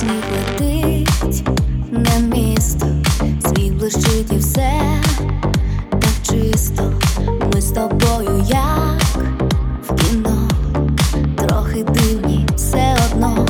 сніг летить на місто, світ блищить і все так чисто. Ми з тобою як в кіно, трохи дивні все одно.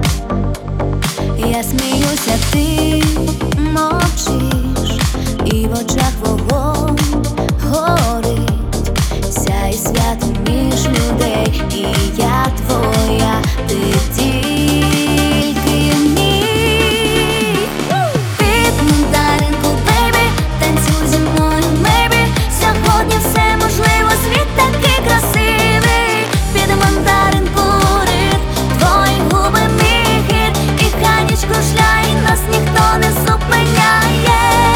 Я сміюся, ти мовчиш, і в очах вогонь горить. Сяй свято між людей, і я твоя, ти тільки мій. Під мандаринку, бейбі, танцюй зі мною, мейбі. Сьогодні все можливо, світ такий красивий. Під мандаринку ритм, твої губи мій хід, і хай ніч кружляє, нас ніхто не зупиняє.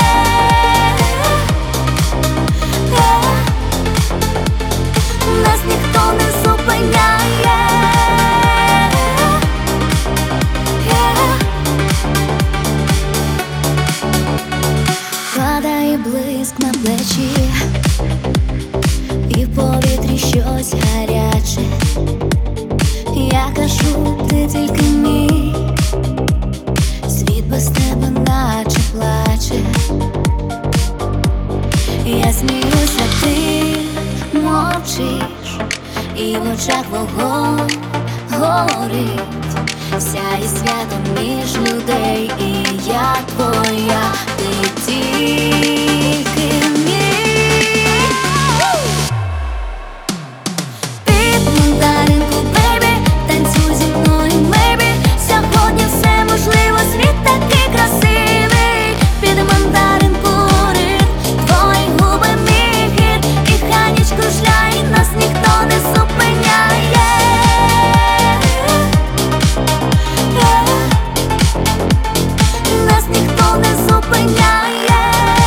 Нас ніхто не зупиняє. Падає блиск на плечі, і в повітрі щось гаряче. Я кажу, ти тільки мій, світ без тебе наче плаче. Я сміюся, ти мовчиш, і в очах вогонь горить. Сяє свято між людей, і я твоя, ти тільки мій. Під мандаринку, бейбі, танцюй зі мною, мейбі. Сьогодні все можливо, світ такий красивий. Під мандаринку ритм, твої губи мій хід, і хай ніч кружляє, нас ніхто не зупиняє. Нас ніхто не зупиняє.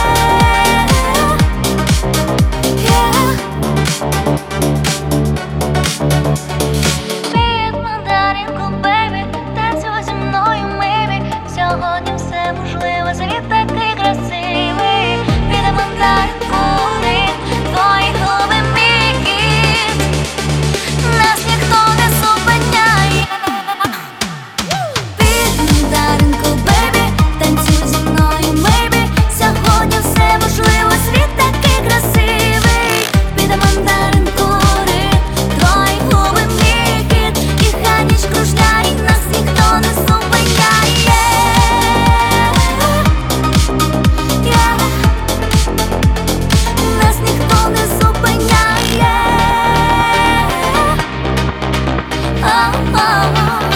Під мандаринку, бейбі, танцюй зі мною, мейбі. Сьогодні все можливо, світ такий красивий. Під мандаринку ритм, твої губи мій хід, нас ніхто не зупиняє. Під мандаринку, бейбі, танцюй зі мною, мейбі. Сьогодні все можливо, світ такий красивий. Під мандаринку ритм, твої губи мій хід, і хай ніч кружляє, нас ніхто не зупиняє. Нас ніхто не зупиняє.